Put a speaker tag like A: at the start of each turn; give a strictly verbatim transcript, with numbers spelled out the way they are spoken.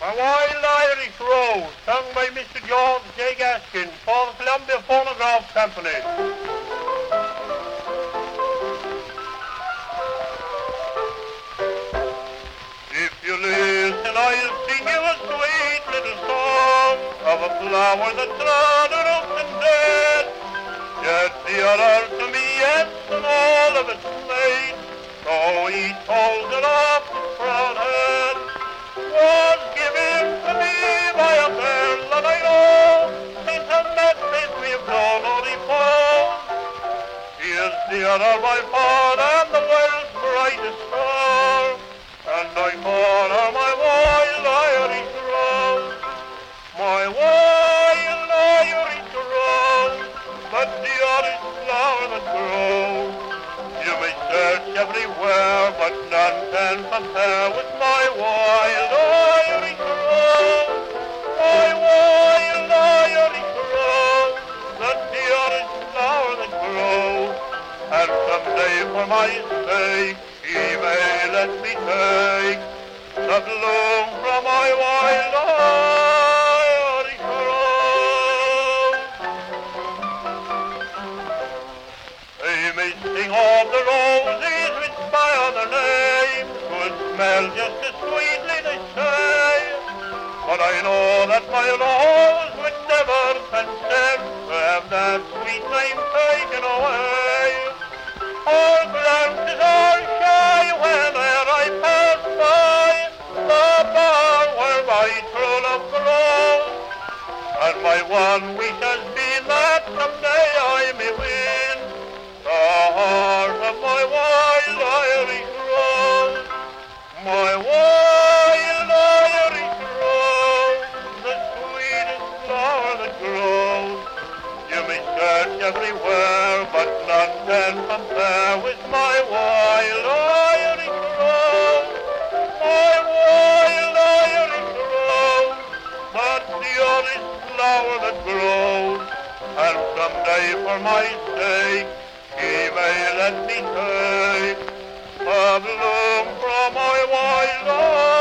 A: My Wild Irish Rose, sung by Mister George J. Gaskin for the Columbia Phonograph Company. If you listen, I'll sing you a sweet little song of a flower that's rather old and dead. Yet the other to me, yes, and all of its made, so each holds it up its proud head. Was given to me by a girl that I know, since her message we've known only found. She is the other by far and the world's brightest star, and I call her my Wild Irish Rose, my Wild Irish Rose, but the oddest flower that grows. You may search everywhere, but none can compare with my Wild Irish Rose, my Wild Irish Rose, that's the oddest flower that grows. And someday for my sake, she may let me take the bloom from my Wild Irish Rose. They may sing of the roses which by other names would smell just as sweetly, they say, but I know that my rose would never consent to have that sweet name taken away. Her glances are shy whenever I pass by the bar where my true love grows, and my one wish has been that someday I may win the heart of my Wild Irish Rose, my Wild Irish Rose, the sweetest flower that grows. You may search everywhere, but none can compare with my Wild Irish Rose, my Wild Irish Rose, that's the oddest flower that grows. And someday for my sake, she may let me take a bloom from my Wild Irish